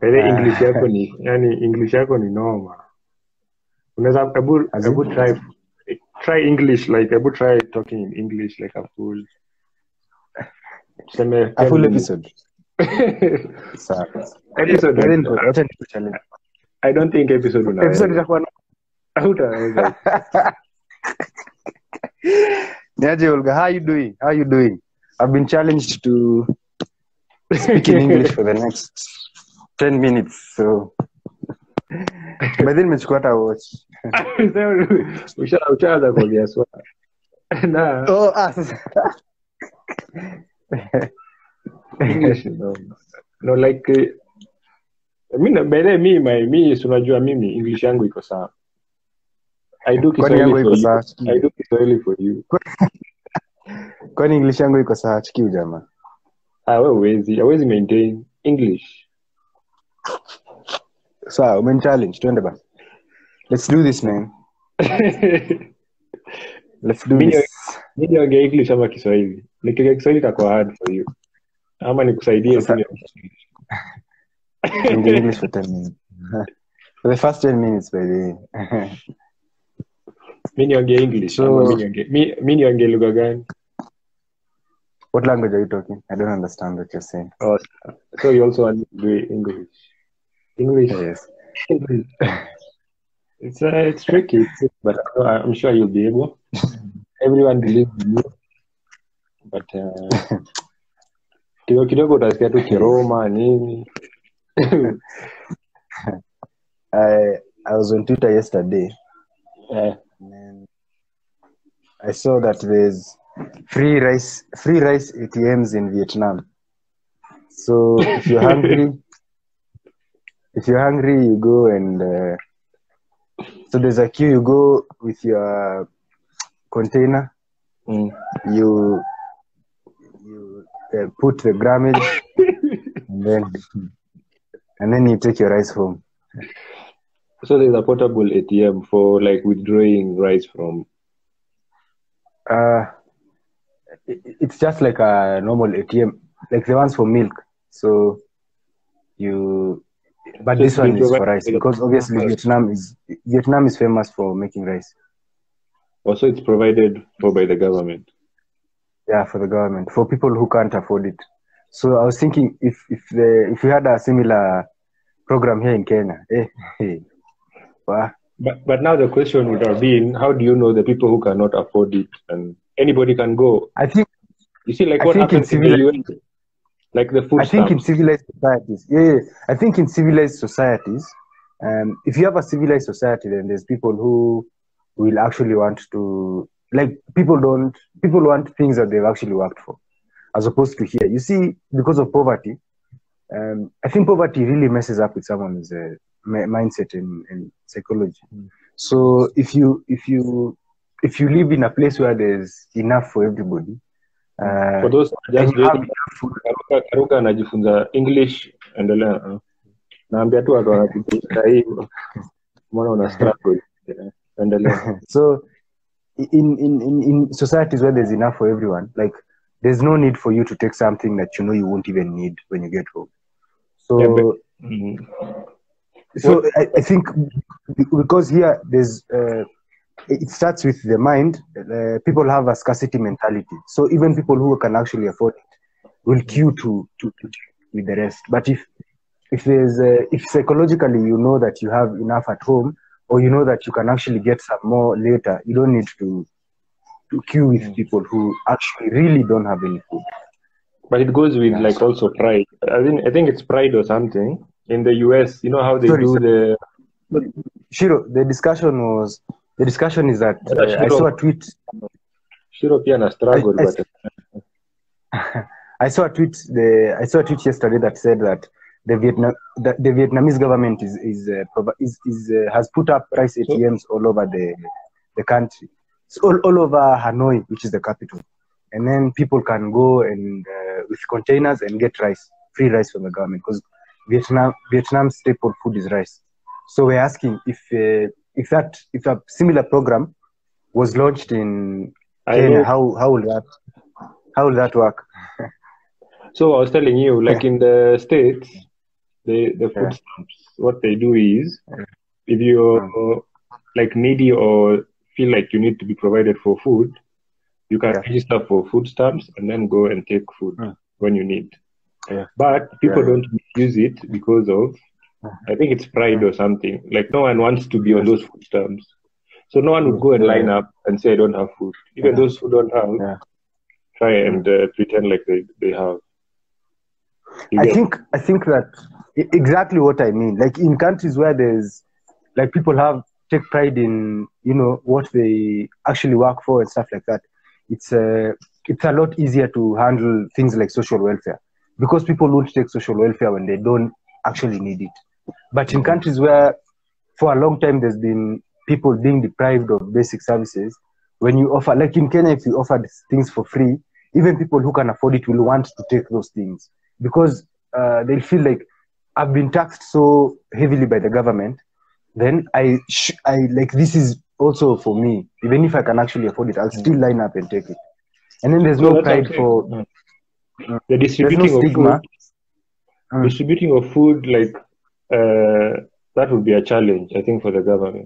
Ile English yako Uh, ni English yako ni noma. Unaweza as ebu in, try English, like ebu try talking in English like a full tuseme a 10 full minutes. episode. Sawa. Episode But then wacha nikuchallenge. I don't think episode Episode unaweza. itakuwa na Hautaweza. Niaje Olga, how you doing? How you doing? I've been challenged to speak in English for the next 10 minutes. So but then nimechukua hata watch. Ushaanza kuongea swala. Na Sasa. English no like mimi unajua mimi English yangu iko sawa. I do Kwani yangu iko Kiswahili sawa? I do Kiswahili for you. Kwani English yangu iko sawa? Chiki jamaa. Wewe hawezi maintain English. Sawa, umenichallenge, twende basi. Let's do this, man. Let's do this. Mimi naongea English ama Kiswahili. Nikiongea Kiswahili itakuwa hard for you. Ama nikusaidie tu. English for 10 minutes. For the first 10 minutes, by the way. Mimi naongea English. So, Mimi naongea lugha gani? what language are you talking? I don't understand what you're saying. Oh, so you also want to do English? English. Yes. English. It's tricky, but I'm sure you'll be able. Everyone believes in you, but kidogo utasikia tu Kiroma nini. I was on Twitter yesterday, and I saw that there's free rice ATMs in Vietnam. So if you're hungry, you go and so there's a queue. You go with your container. You put the grammage, and then you take your rice home. So there's a portable ATM for like withdrawing rice from. It's just like a normal ATM, like the ones for milk. So but this one is for rice because obviously Vietnam is famous for making rice. Also, it's provided for by the government. Yeah, for the government, for people who can't afford it. So I was thinking if we had a similar program here in Kenya. Wow. But now the question would have been, how do you know the people who cannot afford it and anybody can go? I think you see, like what happens in the US, like the food. I think in civilized societies, I think in civilized societies, if you have a civilized society, then there's people who will actually want to, like, people want things that they've actually worked for, as opposed to here. You see, because of poverty, I think poverty really messes up with someone's mindset and psychology. So if you live in a place where there's enough for everybody, for those just Karuka anajifunza English, endelea. Naambia tu watu wanajifunza hivyo. Mbona una struggle? Endelea. So in societies where there's enough for everyone, like, there's no need for you to take something that you know you won't even need when you get home. So so I think because here there's it starts with the mind. People have a scarcity mentality, so even people who can actually afford it will queue to with the rest. But if psychologically you know that you have enough at home, or you know that you can actually get some more later, you don't need to queue with people who actually really don't have any food. But it goes with like also pride. I think it's pride or something. In the US, you know how they do the. Shiro, the discussion is that I saw a tweet. Shiro pia na struggle, but I saw a tweet yesterday that said that the Vietnamese government has put up rice ATMs all over the country. It's all over Hanoi, which is the capital, and then people can go and with containers and get free rice from the government, because Vietnam's staple food is rice. So we're asking if a similar program was launched in Kenya, how will that work? So I was telling you, like in the States, the food stamps, what they do is, if you're like needy or feel like you need to be provided for food, you can register for food stamps and then go and take food when you need. But people don't use it because of, I think it's pride or something. Like no one wants to be on those food stamps. So no one would go and line up and say, I don't have food. Even those who don't have, try and pretend like they have. I think that exactly what I mean. Like in countries where there's, like people take pride in, you know, what they actually work for and stuff like that. It's a lot easier to handle things like social welfare, because people won't take social welfare when they don't actually need it. But in countries where for a long time there's been people being deprived of basic services, when you offer, like in Kenya, if you offer things for free, even people who can afford it will want to take those things, because they'll feel like, I've been taxed so heavily by the government, then I like, this is also for me. Even if I can actually afford it, I'll still line up and take it. And then there's no pride for the distributing of food. Distributing of food, like that would be a challenge, I think, for the government.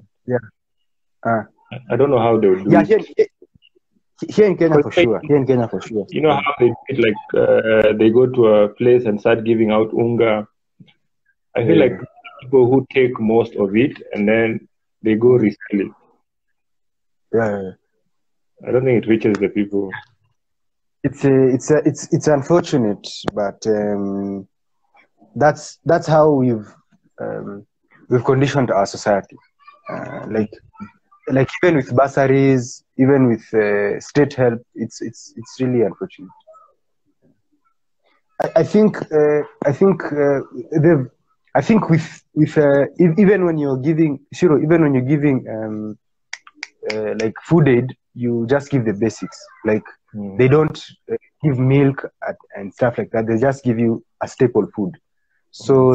I don't know how they would do it. Here in Kenya for sure. You know how they do it, like they go to a place and start giving out unga. I feel like people who take most of it and then they go resell it. I don't think it reaches the people. It's unfortunate, but that's how we've conditioned our society. Like even with bursaries, even with state help, it's really unfortunate. I think even when you're giving like food aid, you just give the basics. Like they don't give milk and stuff like that. They just give you a staple food. So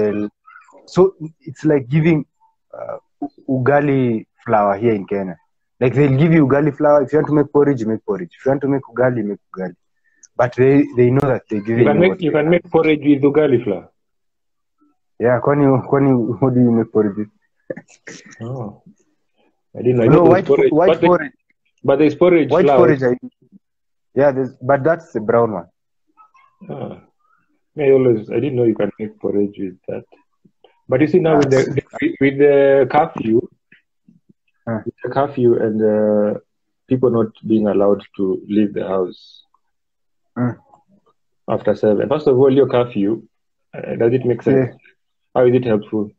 it's like giving ugali flour here in Kenya. Like they'll give you ugali flour. If you want to make porridge, you make porridge. If you want to make ugali, you make ugali. But they know that they give you can make porridge with ugali flour. Yeah, kwani how do you make porridge with? Oh, I didn't know. White porridge. But there's porridge white flour. Porridge. But that's the brown one. I didn't know you can make porridge with that. But you see now with the curfew, and people not being allowed to leave the house after 7. First of all, your curfew, does it make sense? How is it helpful?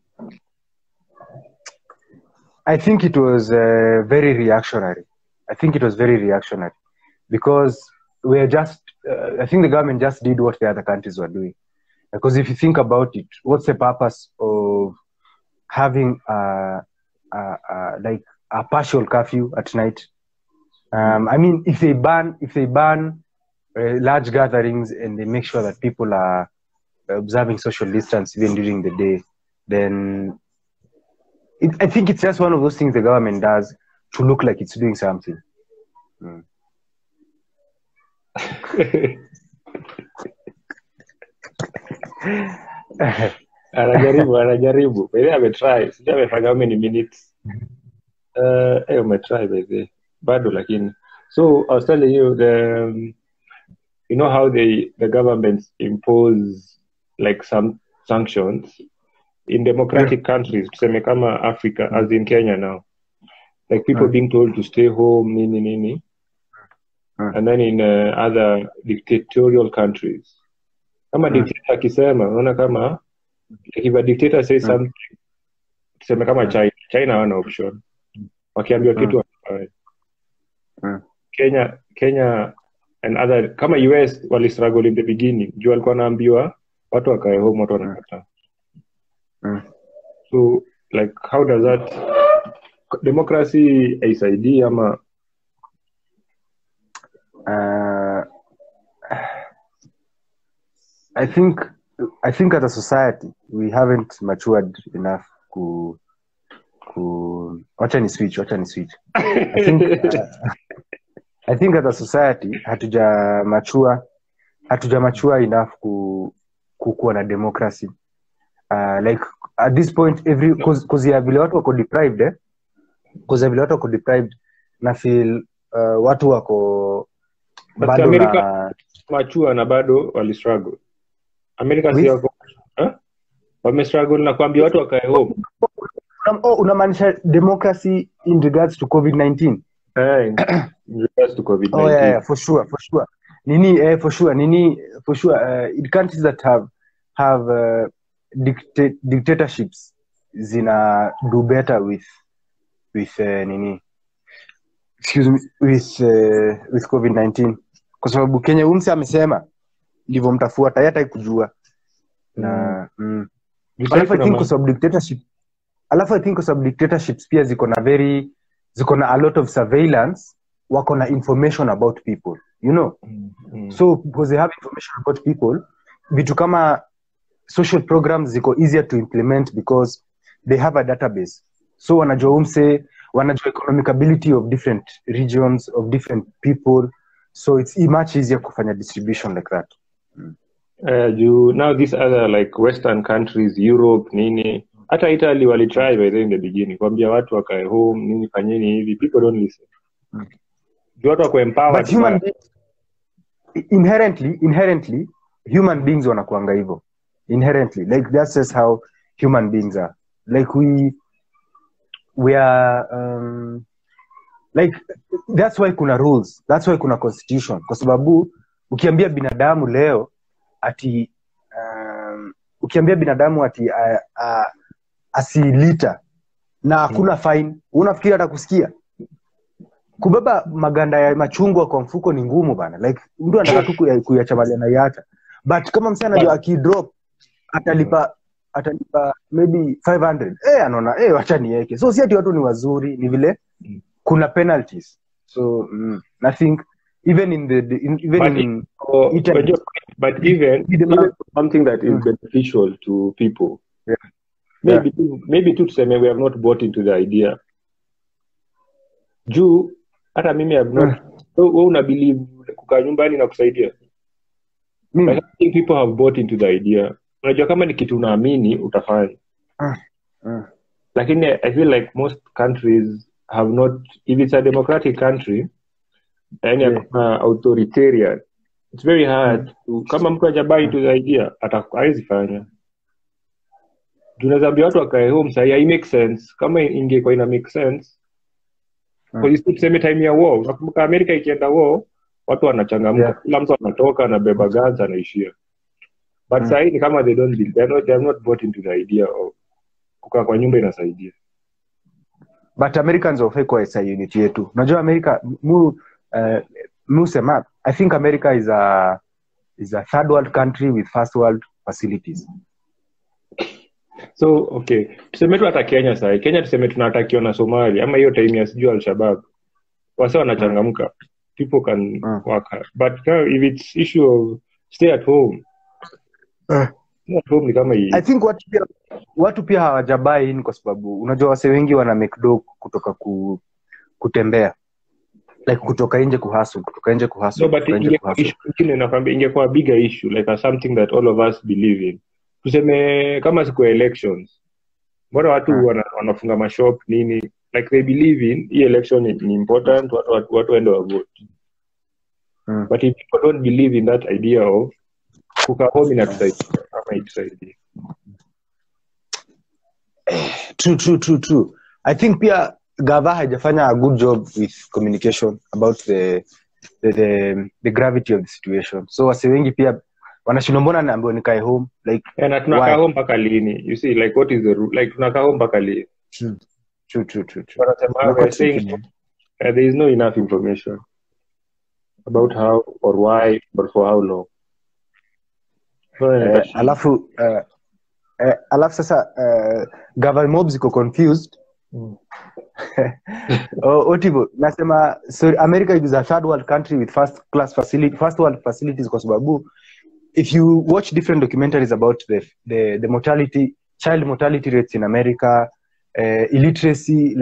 I think it was very reactionary. Because we're just, I think the government just did what the other countries were doing. Because if you think about it, what's the purpose of having like a partial curfew at night? I mean, if they ban large gatherings and they make sure that people are observing social distance even during the day, then I think it's just one of those things the government does to look like it's doing something. Anajaribu. Maybe ametry. Sijui amefanya how many minutes. Umetry baby. Bado lakini. So I was telling you you know how the governments impose like some sanctions in democratic countries, tuseme kama Africa, as in Kenya now. Like people being told to stay home, nini. And then in other dictatorial countries. Kama dictator akisema, unaona kama if a dictator says something, tuseme kama China wana option. Wakiambiwa kitu Kenya and other, kama US wali struggle in the beginning. Juu walikuwa naambiwa watu wakae home, watu wanakataa. So like how does that democracy haisaidii ama I think as a society we haven't matured enough wacha ni switch. I think as a society hatuja mature enough kuwa na democracy. like at this point every cause ya vile watu wako deprived cause ya vile watu wako deprived na feel watu wako bado America na machua na bado wali struggle. America si wako wame struggle na kuambia watu wakae home. Unamaanisha democracy in regards to COVID-19? In regards to COVID-19. Oh yeah, for sure. Nini for sure. In countries that have dictatorships zina do better with nini. Excuse me, with COVID-19. Kwa sababu Kenya umse amesema ndivyo mtafuata hata kujua. Na Alafu I think kwa sababu dictatorships pia ziko na a lot of surveillance, wako na information about people, you know. So because they have information about people, vitu kama social programs ziko easier to implement because they have a database. So wanajua economic ability of different regions, of different people, so it's much easier kufanya distribution like that. Now these other like Western countries, Europe, nini, hata Italy wali try by in the beginning kuambia watu wakae home, nini fanyeni hivi, people don't listen. Watu wako empowered. But human inherently human beings wanakuanga hivyo. Inherently, like that's just how human beings are. Like we are like that's why kuna rules, that's why kuna constitution, kwa sababu ukiambia binadamu leo ati asilita na hakuna fine, unafikiri atakusikia? Kubeba maganda ya machungwa kwa mfuko ni ngumu bana, like mtu anataka tu kuyachamalia na yata, but kama msana anajua akidrop atalipa maybe 500, anaona acha niweke. So si ati watu ni wazuri, ni vile kuna penalties. So I think even in Italy, but even something that is beneficial to people. Maybe to say we have not bought into the idea. Juu hata mimi have not. Wewe una believe kukaa nyumbani na kusaidia? I think people have bought into the idea. Unajua kama ni kitu unaamini utafanya. Lakini I feel like most countries have not, if it's a democratic country and authoritarian, it's very hard to, kama mtu hajabuy into the idea hawezi fanya. Tunazambia watu wakae home sasa, it makes sense. Kama ingekuwa ina make sense, kwa hiyo tuseme time ya war, nakumbuka America ikienda war, watu wanachangamka, kila mtu anatoka na beba guns anaishia. But sasa ni kama they have not bought into the idea of kukaa kwa nyumba inasaidia. But Americans of kwa isa unity yetu. Unajua America sema, I think America is a third world country with first world facilities. So okay, tuseme tu hata Kenya sasa. Kenya tuseme tunatakiwa na Somalia ama hiyo time ya sijui Al-Shabaab. Wasa wanachangamka. People can work hard. But if it's issue of stay at home. At home ni kama hii. I think watu pia hawajabai in kwa sababu unajua wase wengi wana make do kutoka kutembea. Like kutoka nje kuhustle. No, but ingekuwa bigger issue, like something that all of us believe in. Tuseme kama siku elections, mbona watu wanafunga mashop nini, like they believe in hii election ni important, watu waende wa vote. But if people don't believe in that idea of kukaa home na tusaidia kama itusaidia. True. I think pia Gava hajafanya a good job with communication about the gravity of the situation. So wase wengi pia wanashindwa mbona naambiwa nikae home, like na tunakaa home mpaka lini? You see, like what is the rule? Like tunakaa home mpaka lini? True. We're saying there is no enough information about how or why or for how long. Alafu sasa Gava mobs iko confused. Otivo nasema, so America is a third world country with first world facilities kwa sababu if you watch different documentaries about the child mortality rates in America, literacy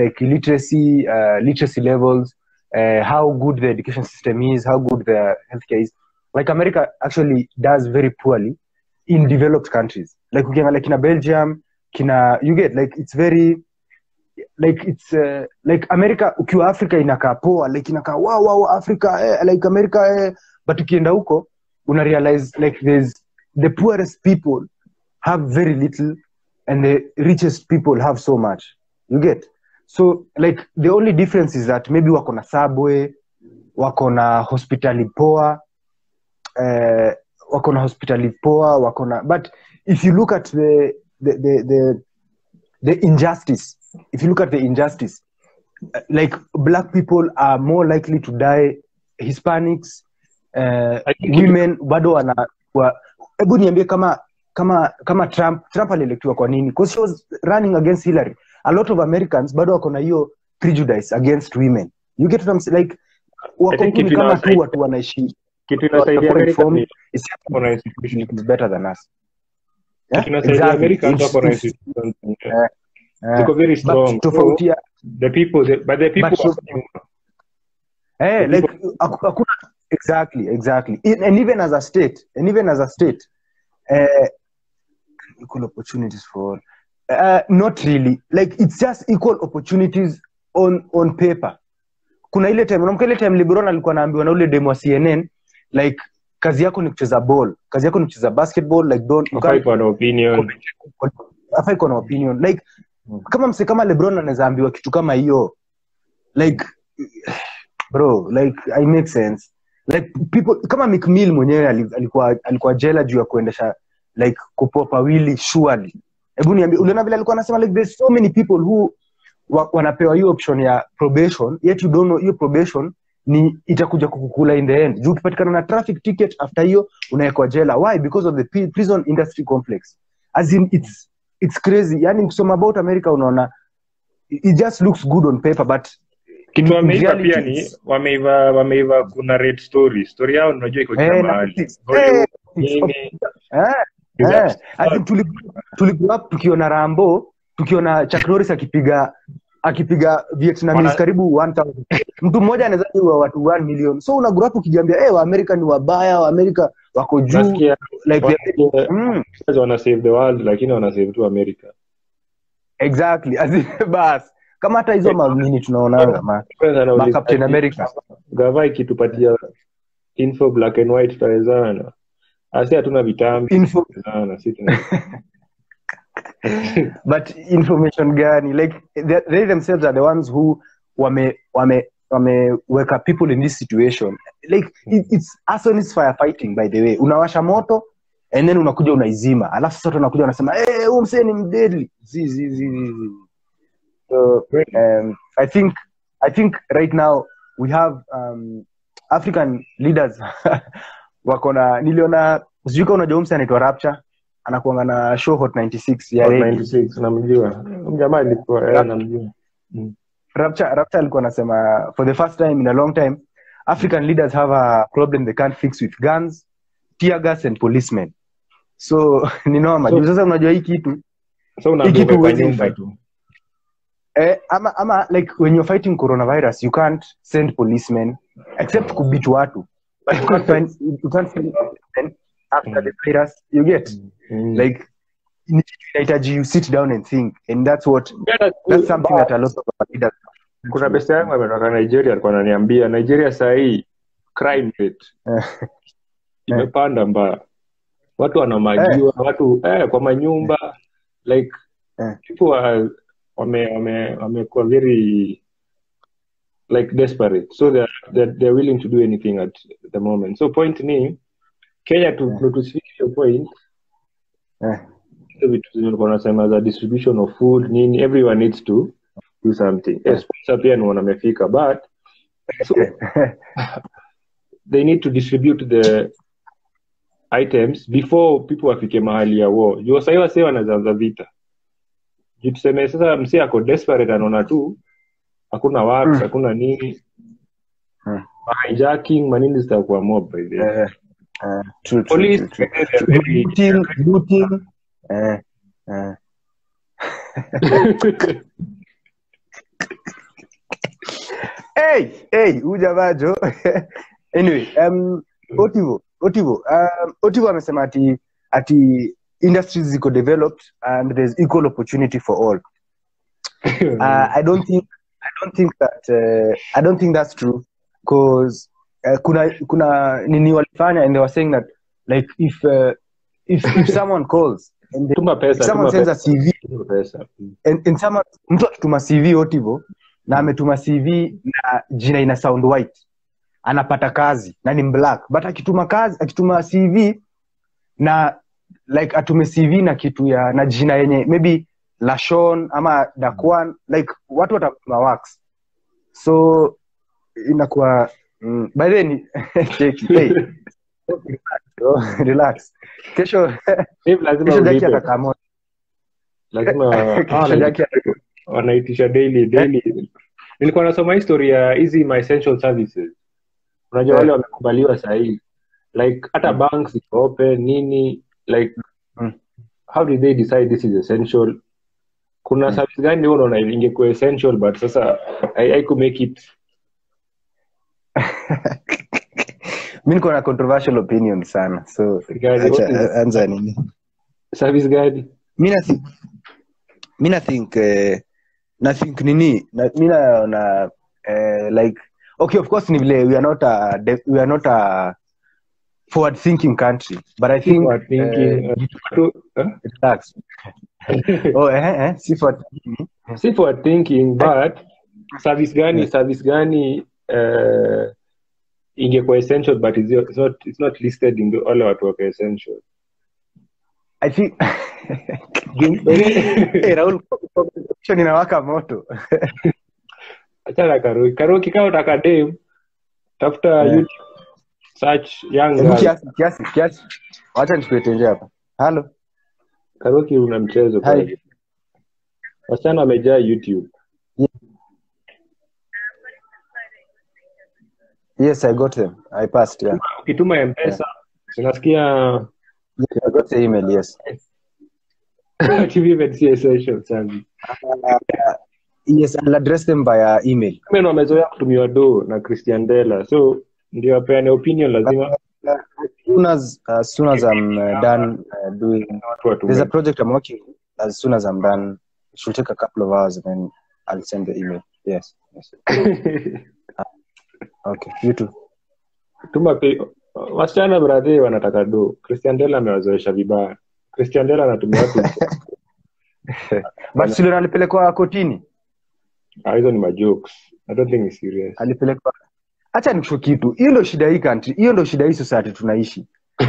levels, how good the education system is, how good the healthcare is, like America actually does very poorly in developed countries. Like ukiangalia kina Belgium, you get like it's very like it's like America ukiwa Africa inakaa poa, like inakaa wow Africa like America but ukienda huko una realize like the poorest people have very little and the richest people have so much. You get? So like the only difference is that maybe wako na subway, wako na hospitali poa, but if you look at the injustice, like black people are more likely to die, Hispanics, women bado hebu niambie kama Trump alielectiwa kwa nini? Because she was running against Hillary. A lot of Americans bado wako na hiyo prejudice against women. You get what I'm saying? Like wako kama tu watu wanaishi kitu inasaidia America is better than us. Yeah? Kitu inasaidia America hapo na institutions. They're very strong. Tofautia the people like exactly. And even as a state, equal opportunities for all. Not really. Like it's just equal opportunities on paper. Kuna ile time LeBron alikuwa anaambiwa na ule demo wa CNN like kazi yako ni kucheza ball, kazi yako ni kucheza basketball, like don't fight for an opinion. Fight for an opinion. Like kama LeBron anaweza ambiwa kitu kama hiyo, like bro, like I make sense. Like people kama McMill mwenyewe alikuwa jela juu ya kuendesha like kupopa wili surely. Hebu niambie uliona vile alikuwa anasema like there's so many people who wanapewa hiyo option ya probation, yet you don't know hiyo probation ni itakuja kukukula in the end. Juu ukipatikana na traffic ticket after hiyo unaekwa jela. Why? Because of the prison industry complex. As in it's crazy. Yani ukisoma about America unaona it just looks good on paper but kitu wameiva pia ni wameiva kuna red story yao unajua iko kama mahali. I think tulikuwa tukiona Rambo, tukiona Chuck Norris akipiga Vietnamese karibu 1000. Mtu mmoja anaweza kuwa watu 1 million. So una grow up ukijiambia wa America ni wabaya, wa America wako juu like they wanna save the world lakini wana save tu America. Exactly. As in bas kama hata hizo mamini tunaona ma Captain America. Gava ikitupatia info black and white tutawezana. Asi hatuna vitambi info sana sisi tuna but information gani like they themselves are the ones who wake people in this situation like it's as firefighting by the way. Unawasha moto and then unakuja unaizima alafu sasa unakuja unasema huyu msee ni mdeadly so I think right now we have African leaders wakona niliona sijui unajua msee anaitwa Rapture anakuanga na show Hot 96 ya Hot 96 namjua jamaa alikuwa namjua Rapture alikuwa anasema for the first time in a long time African leaders have a problem they can't fix with guns, tear gas and policemen. So ni normal. So, sasa unajua hii kitu unaambia tu ama like when you're fighting coronavirus you can't send policemen except kubit watu but you can't send them after the virus you get like inahitaji you sit down and think and that's something that a lot of leaders. Kuna best yangu ametoka Nigeria alikuwa ananiambia Nigeria saa hii crime rate imepanda mbaya. Watu wanamagiwa, watu kwa manyumba like people wamekuwa very like desperate so they're willing to do anything at the moment. So point ni Kenya to speak your point vitu zinakuwa nasema the distribution of food nini everyone needs to do something. Yes, pia ni wanamefika but so they need to distribute the items before people wafike mahali ya war. Juu sasa hivi wanaanza vita. Juu tuseme sasa msee ako desperate anaona tu hakuna watu, hakuna nini. Hijacking manini zitakuwa mob by the way. True. Police looting. Hey, ujabajo. Anyway, Otivo amesema ati ati industries ziko developed and there's equal opportunity for all. I don't think that's true, because kuna nini walifanya, and they were saying that like if someone calls and someone sends a CV and someone mtu akituma CV otivo na ametuma CV na jina ina sound white, anapata kazi na ni black, but akituma CV na like atume CV na kitu ya na jina yenye maybe Lashon ama Dakwan, like watu watatuma works, so inakuwa by then hey, relax. Kesho Jackie atakamo, lazima Jackie wanaitisha daily. Nilikuwa nasoma historia ya hizi my essential services, unajua wale wamekubaliwa sahihi, like hata banks iko open nini, like how did they decide this is essential? Kuna service gani wewe unaona ingekuwa essential but sasa I could make it? Mimi niko na controversial opinion sana, so anza nini service gani? Mimi na think nini mimi na like okay, of course ni vile we are not a forward thinking country, but I think forward thinking relax. See forward thinking, but service gani ingekuwa essential but it's not listed in the all watu wako essential. I think Raul inawaka moto. Acha Karoki kama utaka dem tafuta YouTube search young kiasi. Acha nikuete nje hapa. Hello Karoki, una mchezo pale. Wasichana wamejaa YouTube. Yes, I got them. I passed, yeah. Ukituma M-Pesa, unasikia I got the email, yes. TV even see essential service. Yes, I'll address them via email. Mimi wamezoea kutumia do na Christian Dela, so ndio apeane opinion lazima. As soon as I'm done doing, there's a project I'm working on. As soon as I'm done, it should take a couple of hours and then I'll send the email. Yes. Okay, you too. Tuma wasichana brother wanataka do. Christian Dela amewazoesha vibaya. Christian Dela anatumia watu. But sio alipelekwa kotini. Hizo ni majokes. I don't think it's serious. Alipelekwa. Acha nikusho kitu. Hiyo ndio shida hii country. Hiyo ndio shida hii society tunaishi.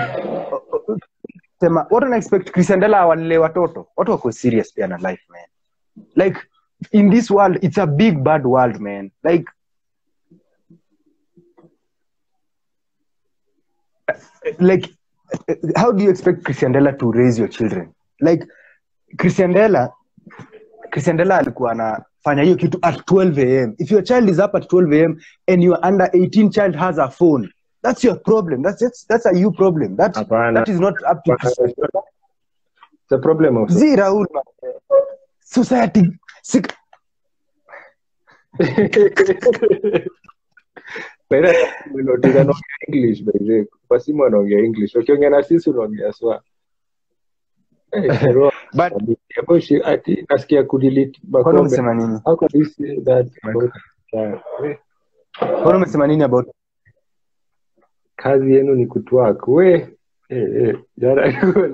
Sema what do I expect Christian Dela wale watoto? Watu wako serious pia na life, man. Like in this world, it's a big bad world, man. Like how do you expect Christian Dela to raise your children? Like Christian Dela alikuwa anafanya hiyo kitu at 12 am. If your child is up at 12 am and your under 18 child has a phone, that's your problem. That's a you problem. That is not up to Christian Dela. The problem of Raul, society sick. Pera unaongea English baby. Kwa simu anaongea English. Ukiongea na sisi unaongea swa. But yaboshi ati nasikia kudelete bakombe. Kwa unasema nini? How could you say that about Kwa unasema nini about kazi yenu ni kutwork? Jara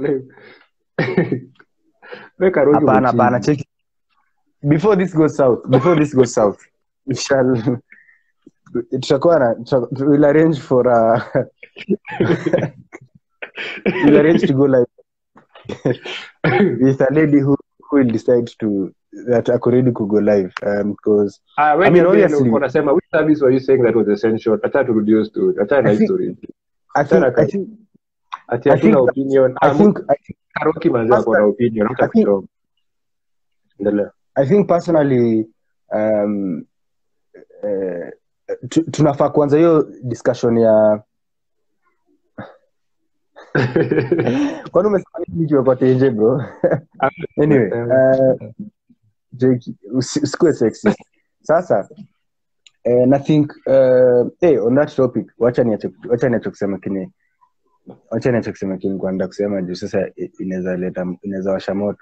Weka roho. Hapana, check. Before this goes south, we shall we'll arrange for we'll arrange to go live with a lady who will decide that I could ready to go live because I mean obviously unasema which service were you saying that was essential? I tried to reduce to story. I think opinion. I think Karoki manza kwa opinion kidogo. Endelea. I think personally tunafaa kuanza hiyo discussion ya kwani umesema nini kwa nje bro? Anyway, usikue sexy. Sasa I think on that topic wacha niache kusema kile Acha niache kusema kile nilikuwa kusema juu sasa inaweza washa moto.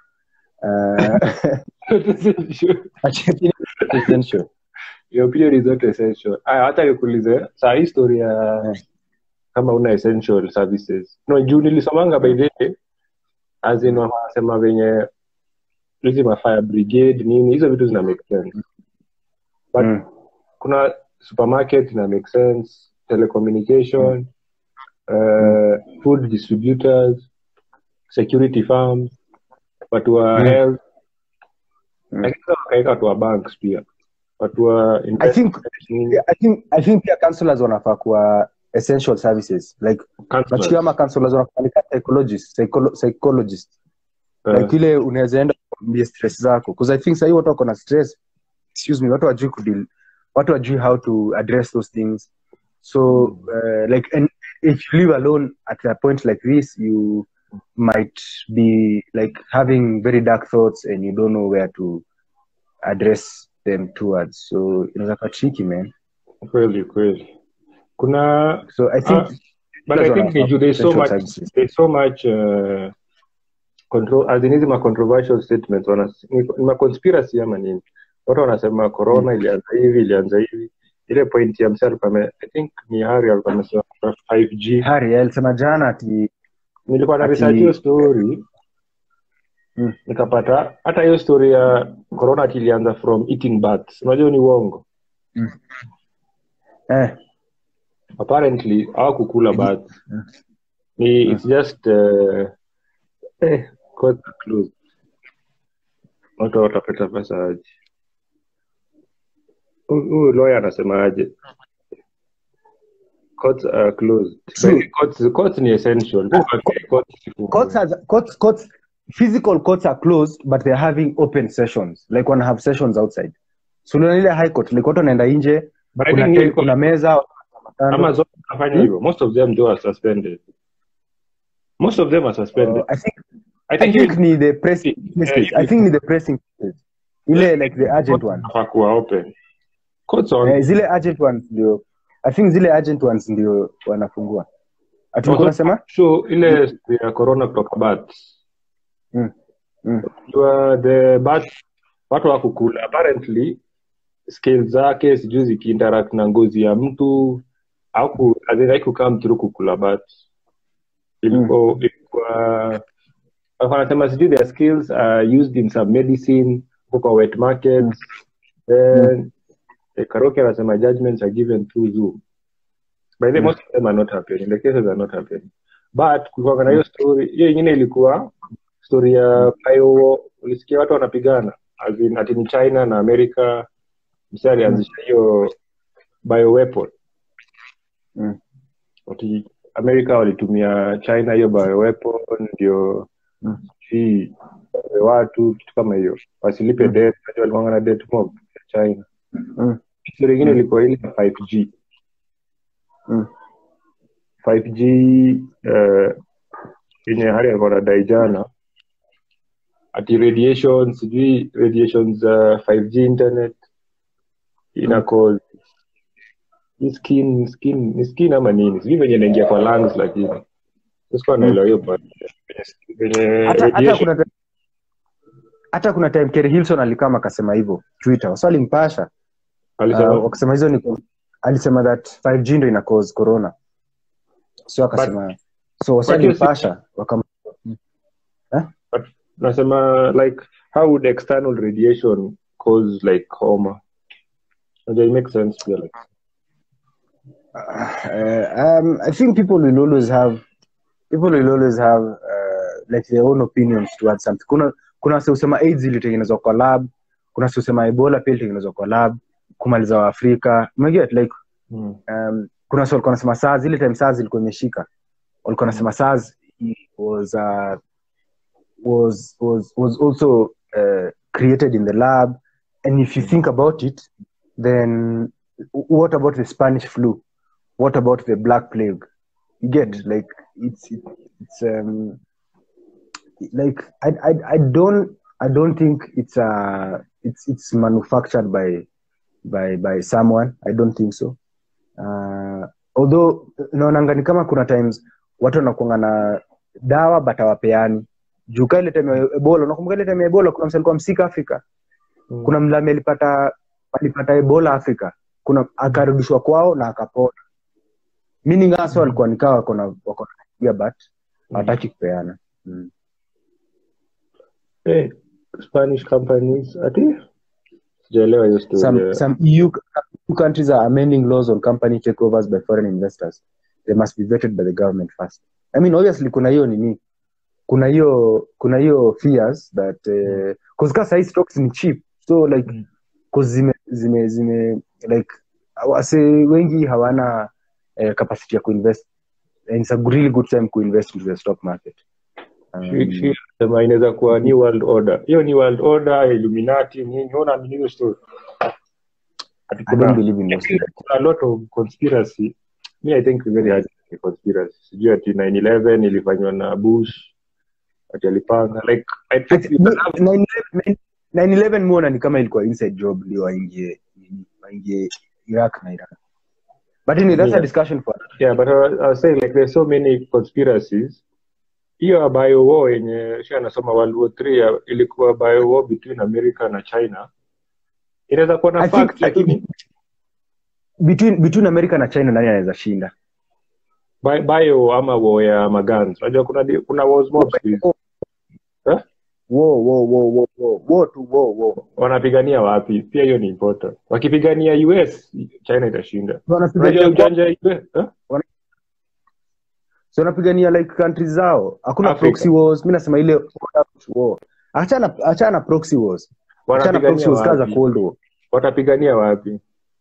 Essential. Your opinion is not essential. Hata nikuulize saa hii story ya kama una essential services. No, juu nilisomanga by the way as in wanasema venye hizi ma fire brigade nini hizo vitu zina make sense. But kuna supermarket ina make sense, telecommunication, food distributors, security firms, watu wa health, lakini wakaeka watu wa banks pia, watu wa I think pia counselors wanafaa kuwa essential services, like nachukua kama counselors wanafaa psychologists, like ile unaweza enda kuambia stress zako, because I think sasa watu wako na stress, watu wajui how to address those things. So like, and if you live alone at a point like this, you might be like having very dark thoughts and you don't know where to address them towards. So inaweza kuwa tricky, man. Kweli. Kuna so I think but I think there's so much control as in these controversial statements ni conspiracy ama nini. Watu wanasema corona ilianza hivi. Ile point ya msari kama I think ni Harry alikuwa amesema 5G. Harry alisema jana ati nilikuwa na research hiyo story. Nikapata hata hiyo story ya corona ilianza from eating bats. Unajua ni uongo. Apparently hawakukula bats. It's just courts are closed. Watu watapata pesa aje. Huyu lawyer anasema aje? Courts are closed. Courts ni essential. Courts physical courts are closed, but they're having open sessions, like wanna have sessions outside. So ile high court like watu wanaenda nje, kuna meza ama zote wanafanya hivyo. Most of them are suspended. I think ni the pressing cases. I think ni the pressing cases. Ile like the urgent one hakuwa open. Courts on zile urgent ones ndio. I think zile urgent ones ndio wanafungua. Atuko nasema? So ile ya corona kutoka bats. The bats watu wakukula apparently scales zake sijui zikiinteract na ngozi ya mtu au aziraiku come through kukula bats. Ilikuwa wanasema sijui their skills are used in some medicine kwa wet markets. Then Karoke anasema judgments are given through Zoom. By the most of them are not happening. The cases are not happening. But kulikuwa na hiyo story, hiyo nyingine ilikuwa story ya bio, ulisikia watu wanapigana as in ati ni China na America msali anzisha hiyo bioweapon. Ati America walitumia China hiyo bioweapon ndio watu kitu kama hiyo wasilipe debt, walikuwa na debt mob China. Kitu kingine ilikuwa ile 5G. 5G yenye hali ya kwa daijana ati radiations 5G internet ina cause skin ama nini sijui venye inaingia kwa lungs, lakini sikuwa naelewa hiyo part venye hata kuna time Kerry Hilson alikama akasema hivyo Twitter wasali mpasha wakasema hizo ni alisema that 5G ndio ina cause corona, sio akasema so wasali mpasha but nasema like how would external radiation cause like homa? Does it make sense to you? Like I think people will always have like their own opinions towards something. Kuna usema AIDS ilitengenezwa kwa lab, kuna usema Ebola pia ilitengenezwa kwa lab kumaliza wa Afrika. Umeget like kuna swali kuna sema SARS ile time SARS ilikuwa imeshika. Walikuwa nasema SARS was also created in the lab, and if you think about it, then what about the Spanish flu? What about the Black Plague? You get like it's like I don't think it's manufactured by someone. I don't think so. Although naonanga ni kama kuna times watu wanakuanga na dawa but hawapeani. Juu kile time Ebola, unakumbuka ile time Ebola kuna msanii alikuwa msika Afrika. Kuna mlami alipata Ebola Afrika. Kuna akarudishwa kwao na akapona. Meaning hasa walikuwa nikawa wako na but hawataki kupeana. Spanish companies ati sijaelewa hiyo story. Some EU countries are amending laws on company takeovers by foreign investors. They must be vetted by the government first. I mean obviously kuna hiyo fears that cause kasa stocks ni cheap, so like cause zime like wase wengi hawana capacity ya kuinvest, and it's a really good time to invest into the stock market. Sema inaweza kuwa new world order. Hiyo new world order, Illuminati, nini, unaona hiyo story. I don't believe in those. A lot of conspiracy. Me, I think very hard conspiracy. Sijui ati 9/11 ilifanywa na Bush. Ati alipanga. Like, I think 9/11 muona ni kama ilikuwa inside job ndio waingie Iraq na Iran. But anyway, that's a discussion for that. Yeah, but I was saying like there's so many conspiracies. Hiyo bio war yenye sio anasoma World War 3 ilikuwa bio war between America na China. Inaweza kuwa na fact lakini between America na China nani anaweza shinda? Bio ama war ya magans. Unajua kuna wars mobs. War. Wanapigania wapi? Pia hiyo ni important. Wakipigania US, China itashinda. Unajua ujanja US, so wanapigania like countries zao. Hakuna proxy wars. Mimi nasema ile war. Achana proxy wars. Achana proxy wars kaza Cold War. Watapigania wapi?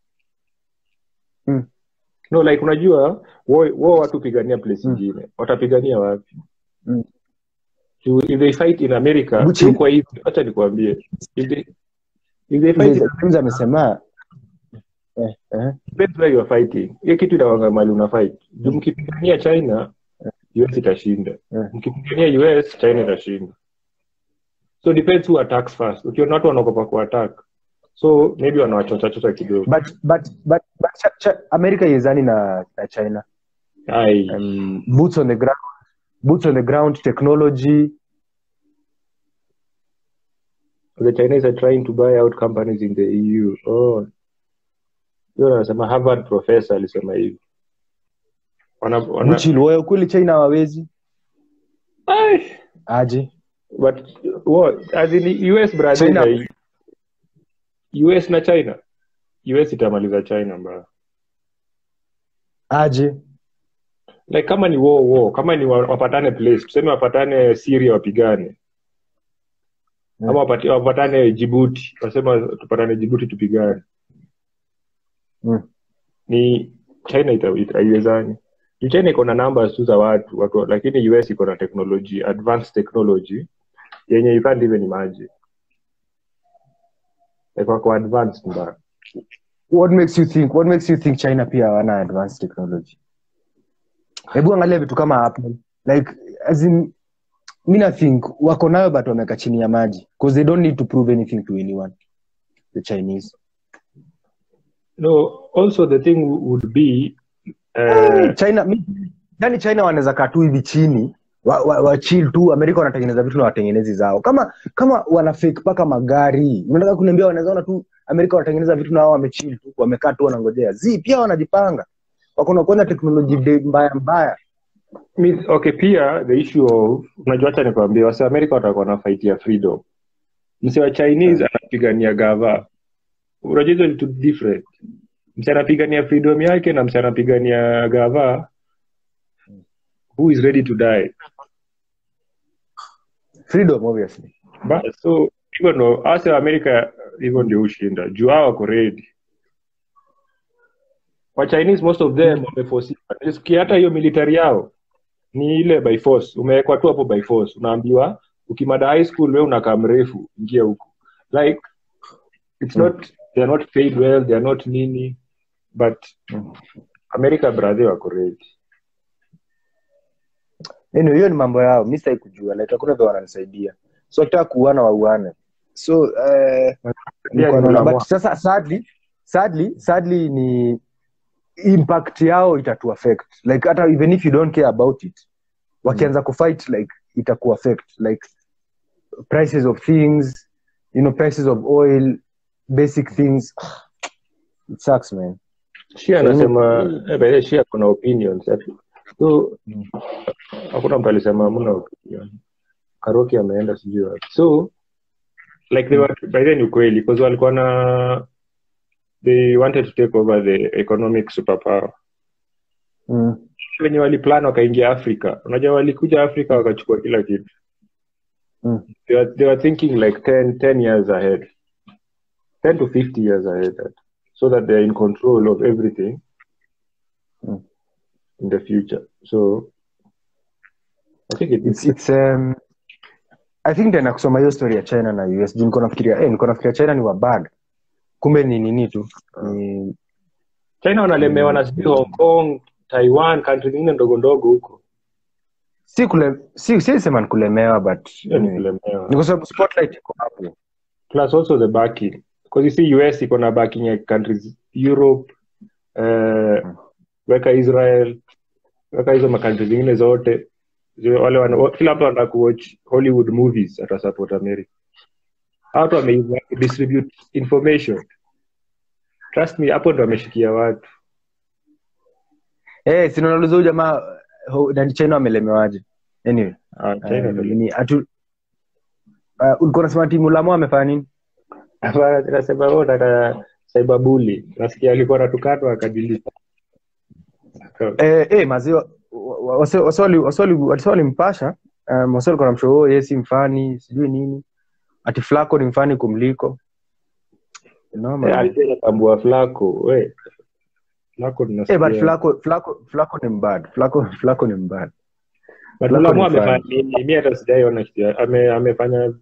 No, like unajua war watu pigania place nyingine. Watapigania wapi? If they fight in America, kwa hivi acha nikwambie. If they fight in America, amesema depends where you are fighting. Hiyo kitu inawanga mali una fight. Mkipigania China, US itashinda. Mkipigania US, China itashinda. So depends who attacks first. Ukiona watu wanaogopa ku attack, so maybe wanawachocha kidogo. But America yezani na China. Boots on the ground technology. The Chinese are trying to buy out companies in the EU. Oh, yule anasema Harvard professor alisema hivi. Mchilo kweli China hawawezi. Aje. But what as in US brother China. US na China. US itamaliza China mbaya. Aje. Like kama ni war, kama ni wapatane place, tuseme wapatane Syria wapigane. Ama wapatane Djibouti, wasema tupatane Djibouti tupigane. Ni China itaiwezani. China iko na numbers tu za watu, lakini US iko na technology, advanced technology yenye you can't even imagine. Like wako advanced mbaya. What makes you think China pia wana advanced technology? Hebu angalia vitu kama Apple. Like as in I think wako nayo but wameka chini ya maji because they don't need to prove anything to anyone, the Chinese. No, also the thing would be China wanaweza kaa tu hivi chini wa chill tu. America wanatengeneza vitu na watengenezi zao kama wana fake paka magari. Unataka kuniambia wanaweza tu America wanatengeneza vitu na wao wamechill tu, wamekaa tu wanangojea pia wanajipanga, wako na kwanza technology mbaya. Okay, pia the issue of unajua acha nikwambie wasa America watakuwa na fight ya freedom. Mse wa Chinese anapigania gava. Unajua ni two different. Mse anapigania freedom yake na mse anapigania gava. Who is ready to die? Freedom obviously. But so even though asa America even ndio ushinda. Juu hao wako ready. Wa Chinese most of them wameforce. Hata hiyo military yao ni ile by force. Umewekwa tu hapo by force. Unaambiwa ukimada high school wewe unakaa mrefu ingia huko. Like it's not, they are not paid well, they are not nini, but America brother wako ready. Hiyo ni mambo yao. Mimi sitaki kujua. Like hakuna vile wananisaidia. So nataka kuuana wauane. So but sasa sadly ni impact yao itatu affect, like hata even if you don't care about it, wakianza kufight like itaku affect, like prices of things, prices of oil, basic things. It sucks, man. Shia anasema bale Shia kuna opinions ati. So hakuna mtu alisema hamna opinion. Karoki ameenda sijui wapi. So like they were by then ukweli because walikuwa they wanted to take over the economic superpower. Wenye waliplan wakaingia Afrika. Unajua walikuja Afrika wakachukua kila kitu. They were thinking like 10 years ahead. 10 to 50 years ahead. So that they're in control of everything in the future. So I think it's I think tena kusoma hiyo story ya China na US, niko nafikiria China ni wabad. Kumbe ni nini tu. China wanalemewa na Hong Kong, Taiwan, country nyingine ndogo ndogo huko. Si sema kulemewa but kulemewa. Ni kwa sababu spotlight iko hapo. Plus also the backing. Because you see US iko na backing ya countries Europe, weka Israel, weka hizo countries zingine zote. Wale kila mtu anataka kuwatch Hollywood movies ata support America. Watu wame distribute information. Trust me, hapo ndo wameshikia watu. Sina nauliza huyu jamaa ndani China wamelemewaje? Anyway, China ni ulikuwa unasema timu Lamo amefanya nini? Hapana, tunasema wao nataka cyberbully. Nasikia alikuwa anatukatwa akadilita. Maziwa waswali mpasha, waswali kwa mshow yeye si mfani, sijui nini. Ati Flacco ni mfani kumliko. Alisema tambua Flacco, Flacco tunasikia. But Flacco ni mbad. Flacco ni mbad. But Lamo amefanya mimi hata sijaiona kitu. Amefanya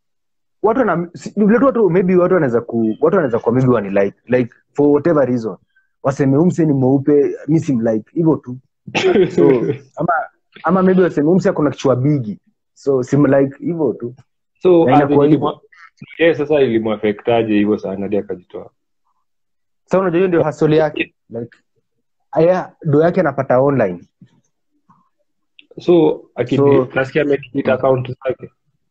watu maybe watu wanaweza kuwa maybe wani like for whatever reason. Waseme umse ni mweupe, missing like hivyo tu. So ama maybe waseme umse kuna kichwa bigi. So sim like hivyo tu. So sasa ilimuaffectaje hivyo sana hadi akajitoa. Sasa unajua hiyo ndio hustle yake. Like do yake anapata online. So nasikia amedit account zake.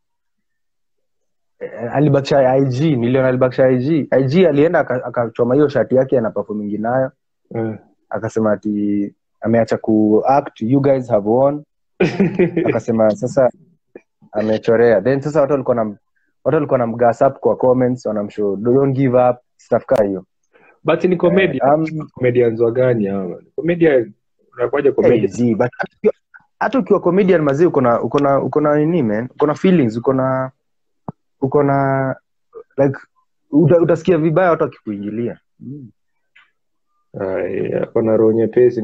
Alibakisha IG, niliona alibakisha IG alienda akachoma hiyo shati yake ana performing nayo. Akasema ati ameacha ku act, you guys have won. Akasema sasa amechorea. Then sasa watu walikuwa na mgas up kwa comments, wanamshow don't give up stuff kama hiyo. But ni comedians wagani hawa? Comedian unakuja comedian. But hata ukiwa comedian mazee uko na nini man? Uko na feelings, uko na like utasikia vibaya watu wakikuingilia. Kuna roho nyepesi.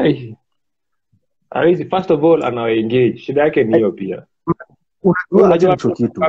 First of all ana engage. Shida yake ni hiyo pia. Unajua kitu.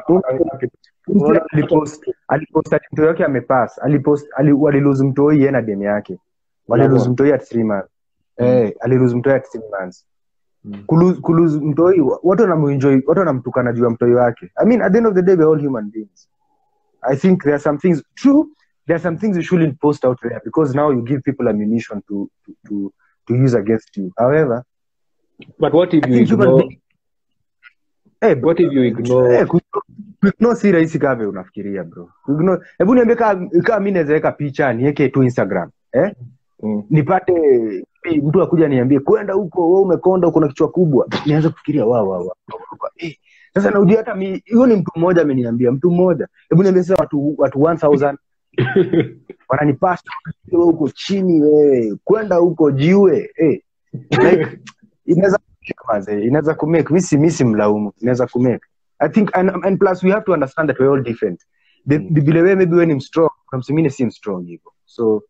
Alipost mtu yake amepass. Walilose mtu yeye na demu yake. Walilose mtu at 3 months. Alilose mtu at 3 months. Kulose mtoi, watu wanamuenjoy, watu wanamtukana juu ya mtoi wake. I mean at the end of the day we're all human beings. I think there are some things you shouldn't post out there because now you give people ammunition to use against you. However, but what if you ignore? What if you ignore? Ignore si rahisi kama unafikiria bro. Ignore. Hebu niambie kama mimi naweza weka picha niweke tu Instagram, nipate mtu akuja niambie kwenda huko wewe umekonda uko na kichwa kubwa, nianze kufikiria wow. Sasa naujua hata hiyo ni mtu mmoja ameniambia, mtu mmoja. Hebu niambie sasa watu 1000 wananipasha huko chini wewe kwenda huko jiwe like inaweza kumake misi mlaumu, inaweza kumake. I think and plus we have to understand that we're all different. Vile wewe maybe when I'm strong, kama mimi si strong hivyo. So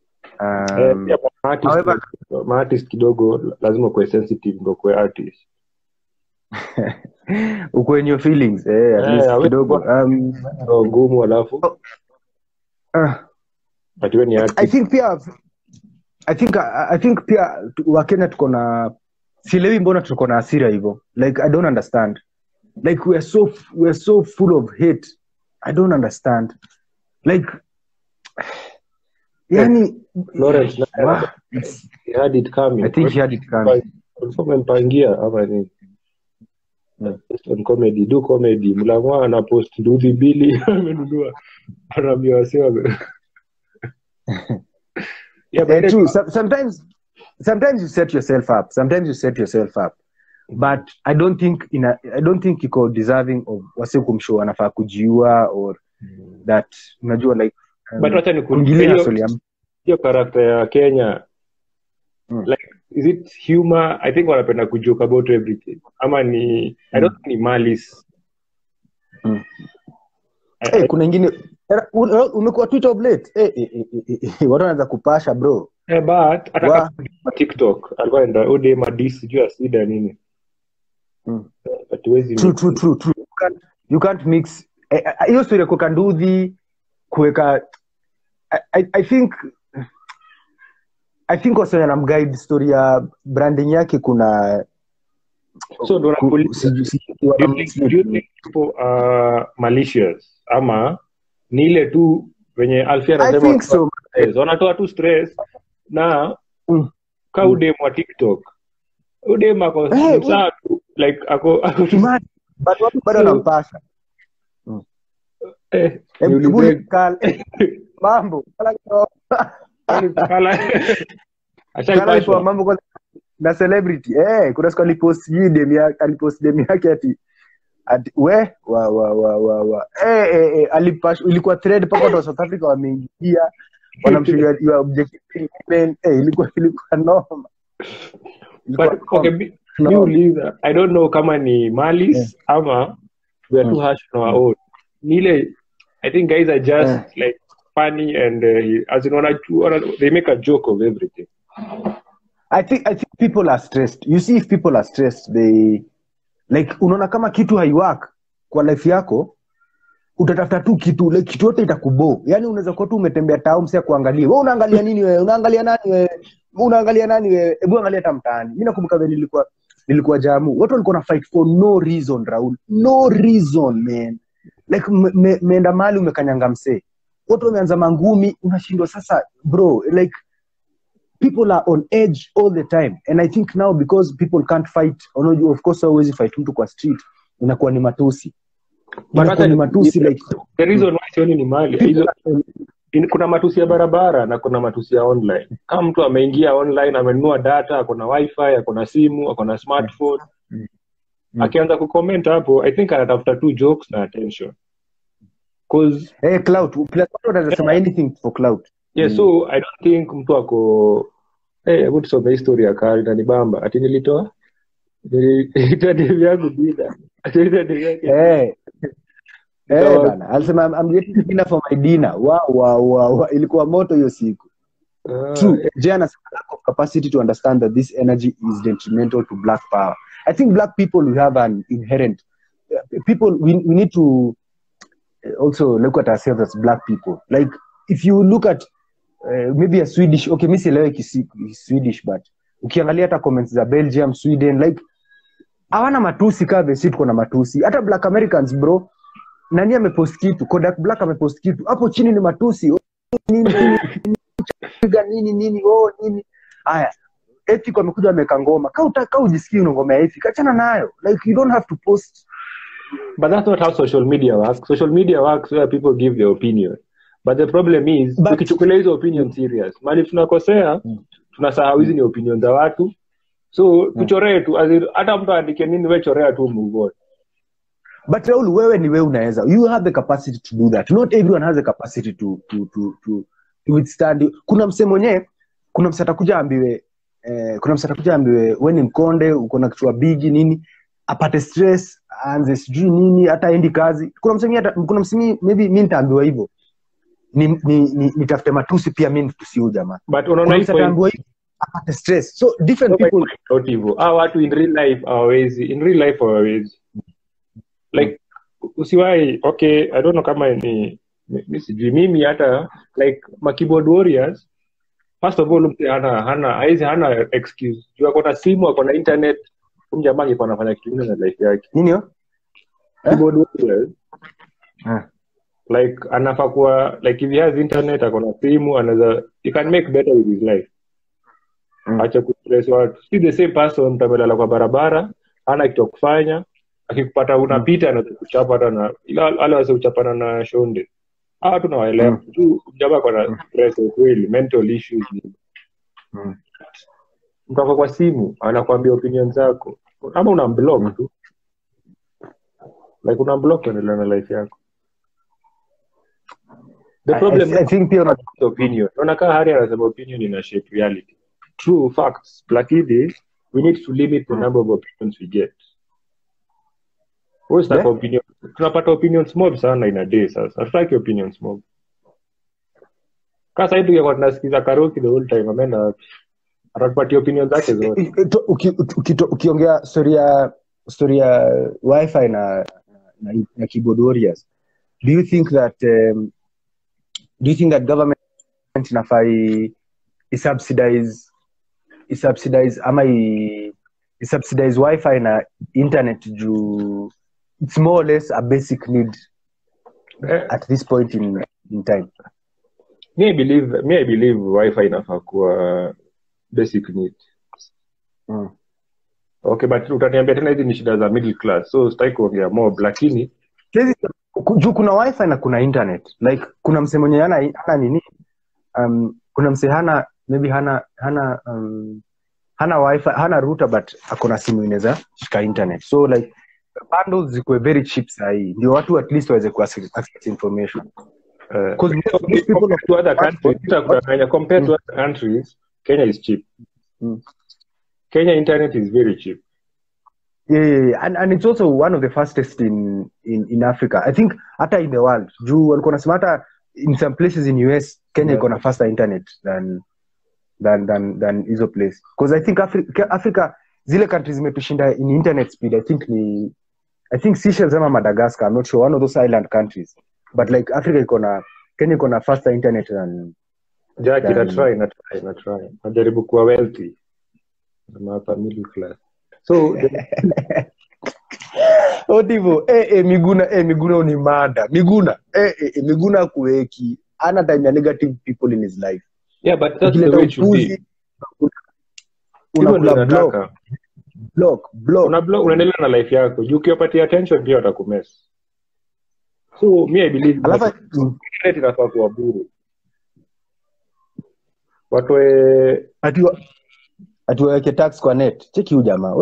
artist kidogo lazima kuwe sensitive ndio kuwe artist. Uko in your feelings at least kidogo ngumu alafu but when you I think pia Wakenya tuko na sielewi mbona tuko na hasira hivyo. Like I don't understand. Like we're so full of hate. I don't understand. Like Yani Lawrence wow, he had it coming. I think he had it coming. Umempangia ama nini? On comedy, do comedy. Mlangwa ana post nduthi bili amenunua. Anambia wasio. Yeah, but True. Sometimes you set yourself up. But I don't think iko deserving of wase kumshow anafaa kujiua or that unajua like but wacha ni kuingilia hiyo character ya Kenya. Like is it humor? I think wanapenda kujoke about everything. Ama ni I don't think ni malice. Kuna ingine umekuwa Twitter late. Watu wanaanza kupasha bro. But ataka TikTok alikuwa enda ode madis juu ya sida nini. But true. You can't mix hiyo story kwa kanduthi kuweka I think also na guide story ya branding yake kuna so do you think people are malicious ama ni ile tu venye Alfia anasema I think so. Wanatoa tu stress na kaude mwa TikTok ude mako like ako but watu bado wanampasha mambo kala mambo na celebrity kuna siku alipost dem yake ati we alipash ilikuwa thread paka watu wa South Africa wameingia wanamshiria your objective men ilikuwa noma. But okay, I don't know kama ni malice ama we are too harsh on our own. Nile I think guys are just like funny and as in they make a joke of everything. I think people are stressed. You see, if people are stressed, they like unaona kama kitu haiwork kwa life yako, utatafuta tu kitu like kitu yote itakubo. Yaani unaweza kuwa tu umetembea town msia kuangalia. Wewe unaangalia nini wewe? Unaangalia nani wewe? Hebu angalia hata mtaani. Mimi nakumbuka vile nilikuwa Jamu. Watu walikuwa na fight for no reason, Raul. No reason, man. Like meenda mali umekanyanga msee. Watu wameanza mangumi, unashindwa sasa bro, like people are on edge all the time, and I think now because people can't fight, of course always fight mtu kwa street, inakuwa ni matusi. Inakuwa ni matusi like the reason why sioni ni mali. Kuna matusi ya barabara na kuna matusi ya online. Kama mtu ameingia online, amenunua data, akona wifi, akona simu, akona smartphone, akianza kucomment hapo, I think anatafuta tu jokes na attention. Cause cloud doesn't say anything for cloud. Yeah, so I don't think mtu ako hebu tusome history ya Kari na Nibamba. Ati nilitoa itadi yangu bila. Bana, alisema I'm getting dinner for my dinner. Wow. Ilikuwa moto hiyo siku. True. Jana lack of capacity to understand that this energy is detrimental to black power. I think black people we have an inherent people we need to also look at ourselves as black people. Like if you look at maybe a Swedish, okay, mimi sielewi Swedish, but ukiangalia hata comments za Belgium, Sweden, like hawana matusi kama vile sisi tuko na matusi. Hata black Americans bro, nani amepost kitu? Kodak Black amepost kitu. Hapo chini ni matusi. Nini haya. Ethic amekuja ameka ngoma. Kaa ujisikii una ngoma ya Ethic. Achana nayo. Like you don't have to post. But that's not how social media works. Social media works where people give their opinion. But the problem is tukichukulia hizo opinion serious. Mali tunakosea, tunasahau hizi ni opinion za watu. So tuchoree tu hata mtu andike nini wewe chorea tu move on. But Raul, wewe ni wewe unaweza. You have the capacity to do that. Not everyone has the capacity to withstand. Kuna msemo mwenyewe, kuna msemo atakuja ambiwe wewe ni mkonde, uko na kichwa bigi nini, apate stress, aanze sijui nini, hata endi kazi. Kuna msemo maybe mimi nitaambiwa hivyo. Nitafute matusi pia mimi tusiu jamaa. But unaona hivyo apate stress. So different people not hivyo. Watu in real life always like usiwai okay, I don't know kama ni mimi hata like my keyboard warriors, first of all hana excuse. Juu ako na simu, ako na internet, jamaa yuko anafanya kitu kingine na life yake. Nini hiyo? Keyboard warriors. like anafaa kuwa like if he has internet akona simu anaweza he can make better with his life. Acha kustress watu. See the same person mtamelala kwa barabara hana kitu kufanya akikupata unapita anaweza kuchapa hata na ila wase uchapana na shonde. Hawa tunawaelewa tu jamaa kwa stress kweli mental issues. Mtaka kwa simu anakuambia opinion zako ama unamblock tu. Like unamblock endelea na life yako. The problem I think pia opinion. Unakaa Hari anasema opinion ina shape reality. True facts. Lakini we need to limit the number of opinions we get. What's that opinion? Tunapata opinions mob sana in a day sasa. Hatutaki opinions mob. Kasa hivi kwa tunasikiza karaoke the whole time amena atatupatia opinions zake zote. Ukiongea story ya wifi na keyboard warriors. Do you think that government inafai subsidize ama subsidize wifi na internet juu it's more or less a basic need at this point in time? I believe wifi inafaa kuwa basic need. Okay, but utaniambia tena hizi ni shida za middle class. So sitaki kuongea mob lakini juu kuna wifi na kuna internet. Like kuna mse mwenye hana nini? Kuna mse hana maybe hana wifi, hana router but akona simu inaweza shika internet. So like bundles ziko very cheap sahi. Ndio watu at least waweze ku access information. Because most people to other countries, compared to other countries, Kenya is cheap. Kenya internet is very cheap. Yeah. And it's also one of the fastest in Africa. I think hata in the world. Juu walikuwa nasema hata in some places in US, Kenya iko na faster internet than hizo place. Because I think Africa zile countries zimetushinda in internet speed. I think Seychelles ama Madagascar, I'm not sure, one of those island countries. But like Africa Kenya iko na faster internet than Jackie, na try. Najaribu kuwa wealthy. Na hapa middle class. So Otivo, Miguna ni mada. Miguna kuweki. Ana time ya negative people in his life. Yeah, but that's the way it should be. Block. Unaendelea na life yako. Juu ukiwapatia attention pia watakumess. So me I believe internet inafaa kuwa bure. Watu atuweke tax kwa net. Cheki huyu jamaa.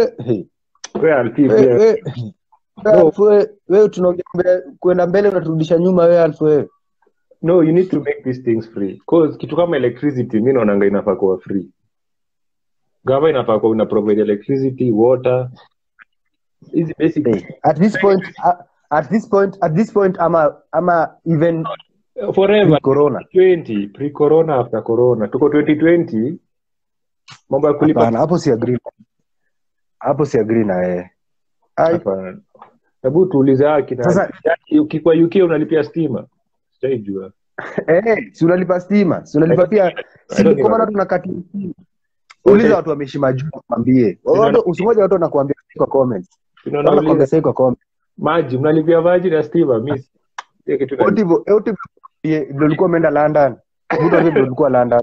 Wewe tunaongea kwenda mbele unaturudisha nyuma wewe Alfu wewe. No, you need to make these things free. Because kitu kama electricity mimi naona inafaa kuwa free. Gava inafaa kuwa una provide electricity, water. Is basic. At this point ama even forever corona. Pre-corona, after corona. Tuko 2020. Mambo ya kulipa. Hapana, hapo si agree na yeye. Hapana. Hebu tuulize haki na sasa ukikwa UK unalipia stima. Sijajua. Si unalipa stima, si unalipa pia kama watu tunakati. Uliza watu wameishi majuu mwambie. Usingoje watu wanakuambia kwa comments. Tunaona kwa comments. Maji mnalipia maji na stima mimi. Otivo ndio ulikuwa umeenda London. Mtu ndio ulikuwa London.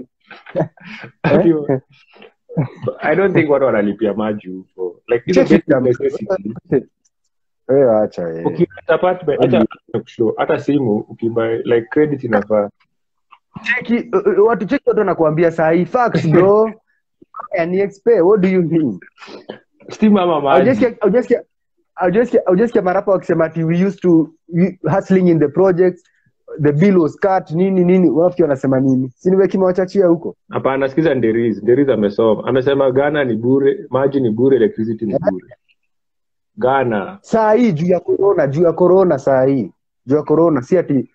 I don't think watu wanalipia maji huko. Like hizo necessity. Acha apartment hata simu ukibuy like credit inafaa. Cheki watu wanakuambia sahi facts bro. And expect what do you mean? Stima ama maji. I just came marapa wakisema ati we used to hustling in the projects, the bill was cut nini wapi wanasema nini? Si niwe kimewachachia huko. Hapana, sikiza Nderiz amesoma. Amesema Ghana ni bure, maji ni bure, electricity ni bure. Ghana. Saa hii juu ya corona saa hii. Juu ya corona si ati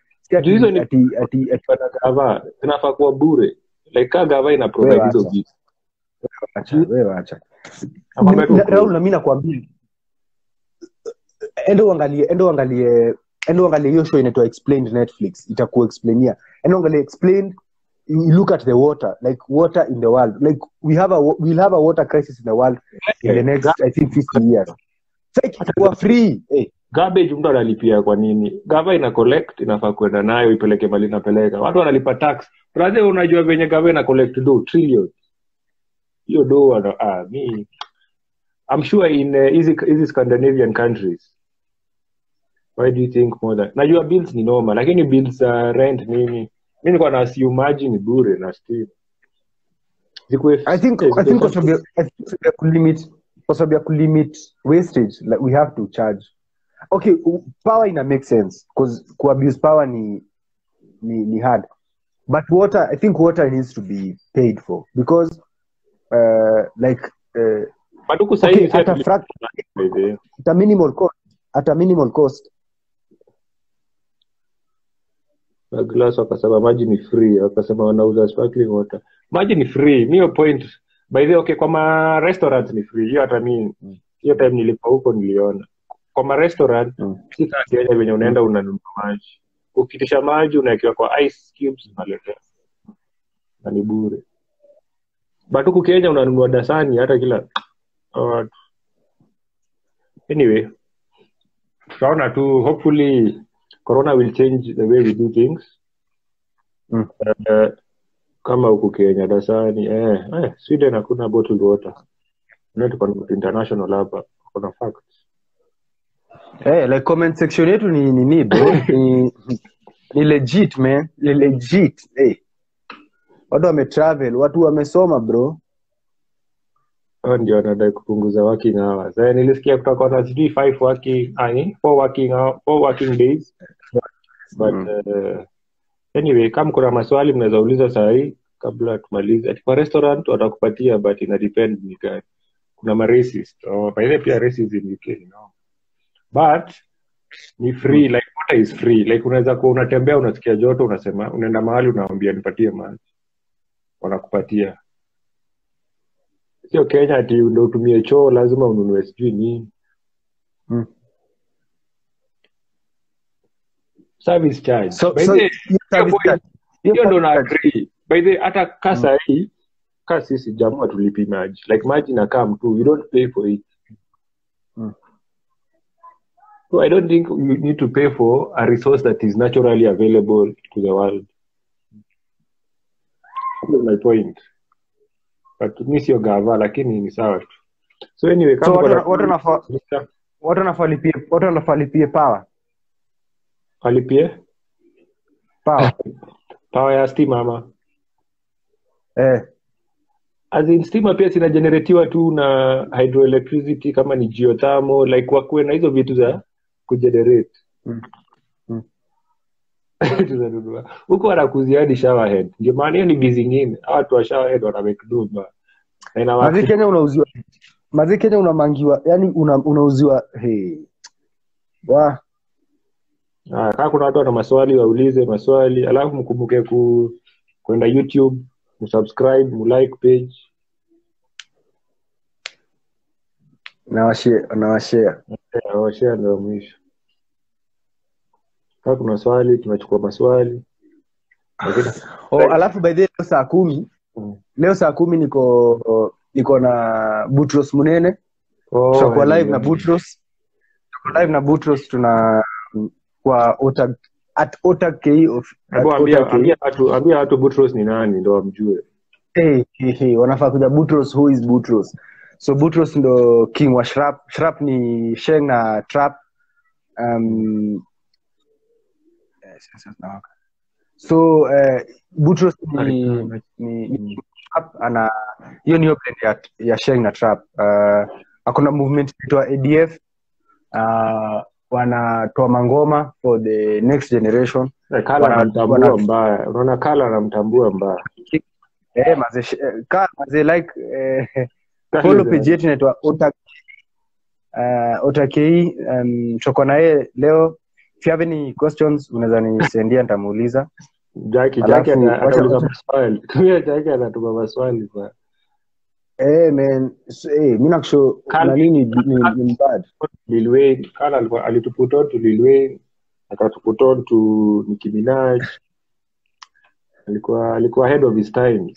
gava inafaa kuwa bure. Like gava ina provide hizo vitu. Acha. Raul na mimi nakwambia endo angalie hiyo show inaitwa Explained Netflix itakuexplainia. Endo angalie Explained, you look at the water, like water in the world, like we'll have a water crisis in the world in the next I think 50 years. It's like for free. Garbage mtu analipia kwa nini? Gava ina collect, inafaa kwenda nayo ipeleke mali inapeleka. Watu wanalipa tax. Brother, unajua venye gava ina collect do trillion. Hiyo do I'm sure in easy Scandinavian countries. Why do you think more than? Najua bills ni normal, lakini bills rent nini? Mimi nilikuwa na assume maji ni bure na still. I think kwa sababu ya kulimit wastage, like we have to charge. Okay, power ina make sense because abuse power ni hard. But water, I think water needs to be paid for because but huku sasa hivi at a minimal cost. Glass wakasema maji ni free, wakasema wanauza sparkling water. Maji ni free, niyo point. By the way, okay, kwa ma restaurants ni free. Hiyo hata mimi hiyo time nilipo huko niliona. Kwa ma restaurant si kama Kenya venye unaenda unanunua maji. Ukitisha maji unawekewa kwa ice cubes unaletea. Na ni bure. But huku Kenya unanunua dasani hata kila anyway, tutaona tu, hopefully Corona will change the way we do things. Kama huku Kenya dasani Sweden hakuna bottled water. Not international hapa, kuna facts. Like comment section yetu ni bro. ni legit man, ni legit. Watu wametravel, watu wamesoma bro. Ndio wanadai kupunguza working hours. Nilisikia kutoka na 4 working days. But anyway, kama kuna maswali mnaweza uliza saa hii kabla tumalize. Kwa restaurant watakupatia but ina depend ni gani. Kuna ma racist. By the pia racist in UK, But ni free, like water is free. Like unaweza kuwa unatembea unasikia joto unasema unaenda mahali unaambia nipatie maji. Wanakupatia. Sio Kenya ati ndio utumie choo lazima ununue sijui nini. Service charge. Hiyo ndo na agree. By the hata kasa hii sisi jamaa tulipi maji. Like maji na come too, you don't pay for it. So I don't think you need to pay for a resource that is naturally available to the world. That's my point. But mimi sio gava lakini ni sawa tu. So anyway, kama watu wanafalipie power. Falipie? Power. Power ya stima ama? As in stima pia zinageneratiwa tu na hydroelectricity kama ni geothermal, like wakuwe na hizo vitu za kugenerate. Huko wanakuzia hadi shower head. Ndio maana hiyo ni busy nyingine. Watu wa shower head wana make do ba. Mazi Kenya unauziwa. Mazi Kenya unamangiwa, yani unauziwa kama kuna watu wana maswali waulize maswali, alafu mkumbuke kwenda YouTube, msubscribe, mlike page. Na share ndio mwisho. Kama kuna swali tunachukua maswali. Alafu by the way leo saa 10 niko na Boutros Munene. Tutakuwa live na Boutros tuna kwa Otag KE of ambia watu Boutros ni nani ndio wamjue. Wanafaa kuja Boutros, who is Boutros? So Boutros ndo king wa Shrap. Shrap ni Sheng na Trap. So Boutros ni Trap ana hiyo ni blend ya Sheng na Trap. Akona movement inaitwa ADF. Wanatoa mangoma for the next generation. Kala anamtambua mbaya. Unaona Kala anamtambua mbaya. Maze like follow page yetu inaitwa Otake. Tuko na yeye leo. If you have any questions unaweza nisendia nitamuuliza. Jackie anauliza maswali. Kwa Jackie anatuma maswali kwa. Man, mimi nakusho na nini ni bad. Lil Wayne, Kala alituputon to Lil Wayne, akatuputon to Nicki Minaj. Alikuwa ahead of his time.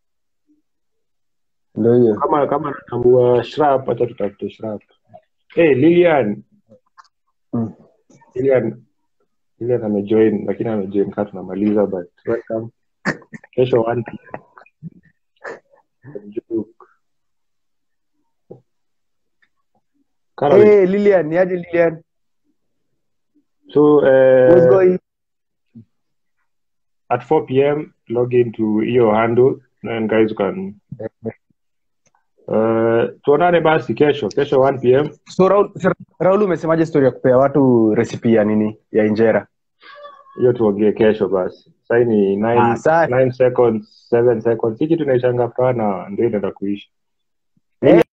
Ndio hiyo. Kama natambua Shrap, acha tutafute Shrap. Lilian. Lilian amejoin, lakini amejoin kama tunamaliza, but welcome. Kesho 1 Caroline. Hey Lilian, niaje Lilian? So What's going? at 4 p.m. log into your handle and guys can tuonane basi kesho 1 p.m. So Raul umesemaje story ya kupea watu recipe ya nini ya injera? Hiyo tuongee kesho basi. Sasa ni 9 seconds, 7 seconds. Hiki tunaishanga after na ndio inaenda kuisha.